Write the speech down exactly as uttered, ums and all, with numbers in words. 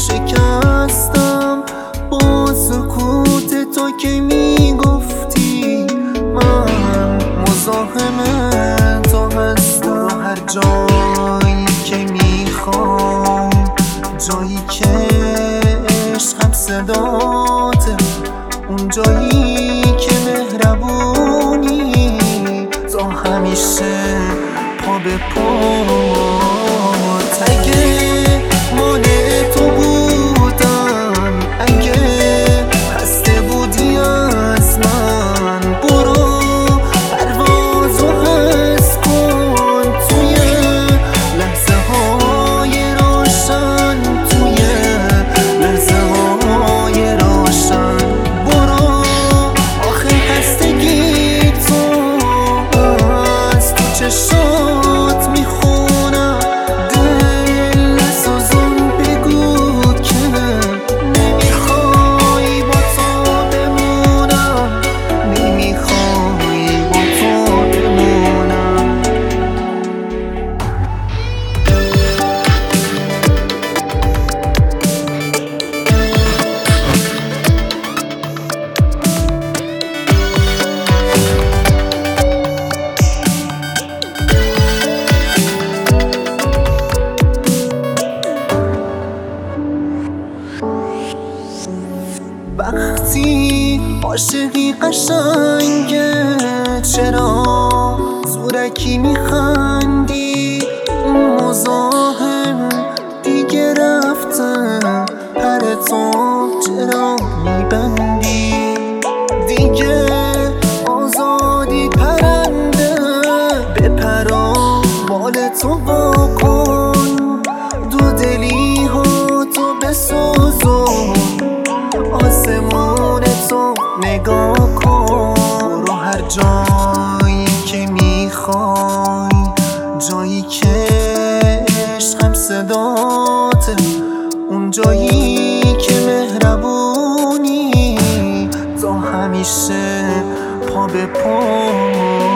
شکستم با سکوت تو که میگفتی من مزاحم تو هستم. هر جایی که میخوام، جایی که عشقم صداته، اون جایی که مهربونی، تو همیشه پا به پات. اگه مانع تو بودم، اگه خسته بودی از من، برو پروازو حس کن توی لحظه های روشن، توی لحظه های روشن. برو آخه خستگی تو از تو چشات میخونم. دل سوزون بگو که نمیخوای با تو بمونم، نمیخوای با تو بمونم. وقتی عاشقی قشنگه، چرا زورکی میخندی؟ اون مزاحم دیگه رفته، پر تو چرا میبندی؟ دیگه آزادی پرنده، بپرا بال تو واکن، دو دلی ها تو بسوزون، آسمون تو نگاه کن. رو هر جایی که میخوای، جایی که عشقم صداته، اون جایی که مهربونی، تو همیشه پا به پا.